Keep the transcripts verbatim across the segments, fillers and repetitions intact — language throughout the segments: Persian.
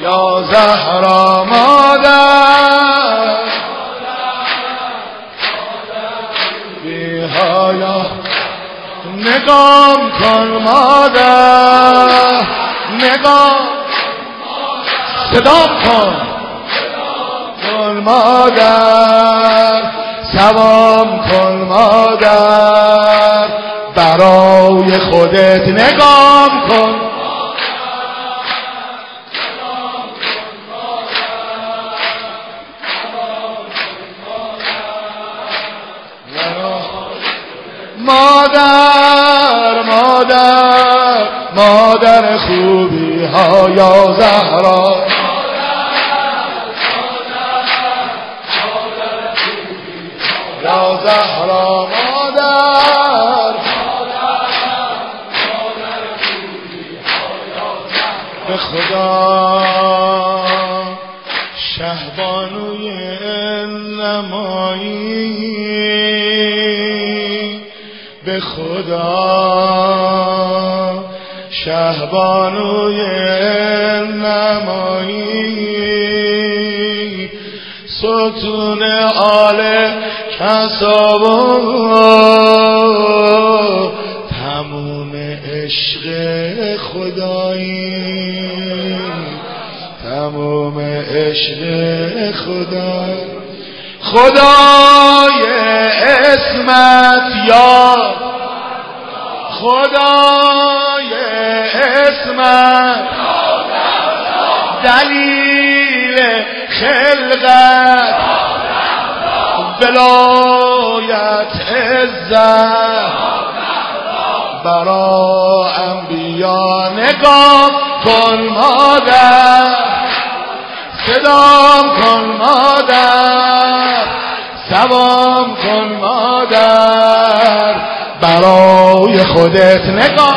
یا زهرا مادر بی حیا نگام کن مادر نگام صدام کن کن مادر سلام کن مادر برای خودت نگام کن مادر مادر مادر خوبی ها یا زهرا یا زهرا مادر به خدا شهبانوی نمایی به خدا شهبانوی نمایی ستون آل کسابا تموم عشق خدایی تموم عشق خدایی خدای اسمت یاد خدای اسمت دلیل خلقت ولایت عزت برا انبیا نگاه کن مادر صدام کن مادر سلام کن مادر برای خودت نگاه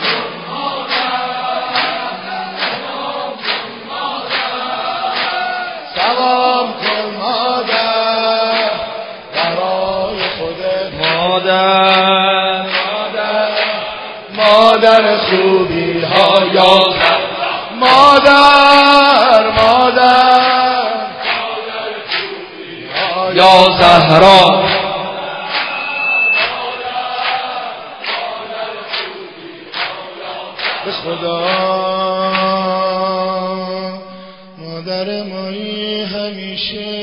سلام کن مادر برای خودت مادر مادر مادر خوبی ها یا مادر مادر یا زهرا به خدا مادر مایی همیشه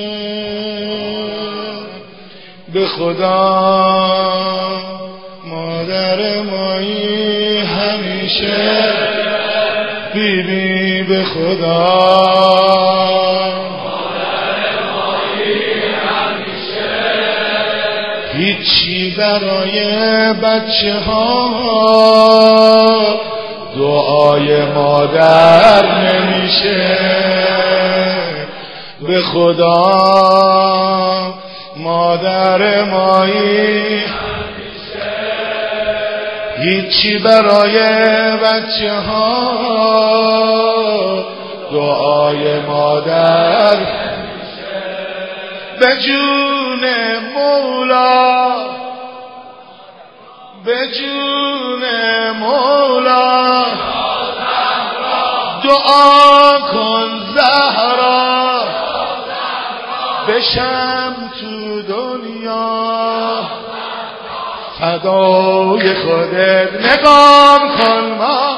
به خدا مادر مایی همیشه بی بی به خدا هیچی برای بچه ها دعای مادر نمیشه به خدا مادر مایی هیچی برای بچه ها دعای مادر به جون مولا به جون مولا دعا کن زهرا بشم تو دنیا فدای خودت نگام کن ما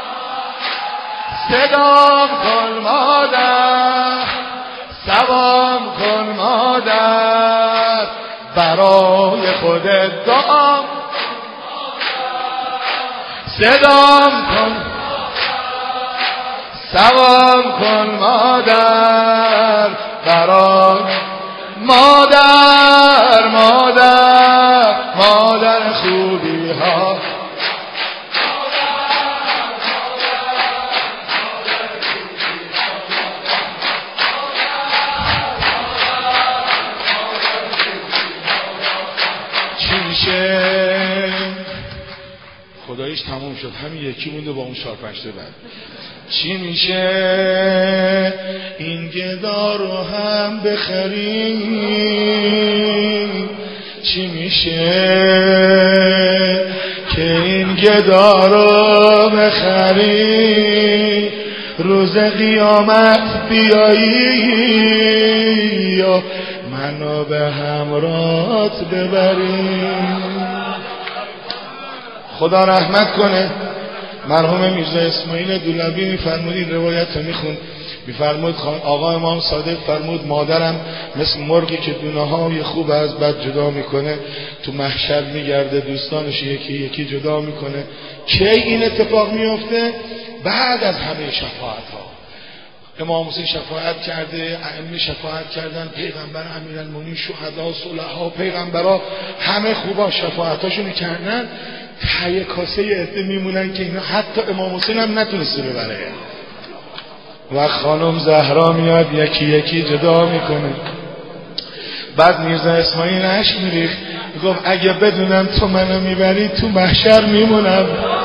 صدام کن مادر سلام کن مادر برای خودت دعا صدام کن سلام کن مادر برای مادر مادر مادر خوبی ها چی میشه خداییش تموم شد همین یکی مونده با اون چهار پنج تا بعد چی میشه این گدا رو هم بخریم چی میشه که این گدا رو بخریم روز قیامت بیایی یا منو به همراهت ببری. خدا رحمت کنه مرحوم میرزا اسماعیل دولبی میفرمودید، روایت رو میخوند، میفرمود آقا امام صادق فرمود مادرم مثل مرغی که دونه های خوب از بد جدا میکنه تو محشر میگرده دوستانش یکی یکی جدا میکنه. کی این اتفاق میفته؟ بعد از همه شفاعت ها. امام حسین شفاعت کرده، ائمه شفاعت کردن، پیغمبر امیرالمومنین، شهدا، صلحا، پیغمبرا همه خوبا شفاعتاشون کردن. ته کاسه عده میمونن که اینا حتی امام حسین هم نتونسته ببره و خانم زهرا میاد یکی یکی جدا میکنه. بعد میرزا اسماعیل اشک میریخت، میگفت اگه بدونم تو منو میبری تو محشر میمونم،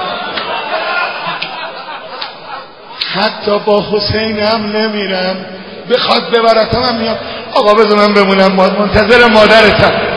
حتی با حسینم نمیرم، بخواد ببرتم هم میام. آقا بذار من بمونم منتظر مادرتم.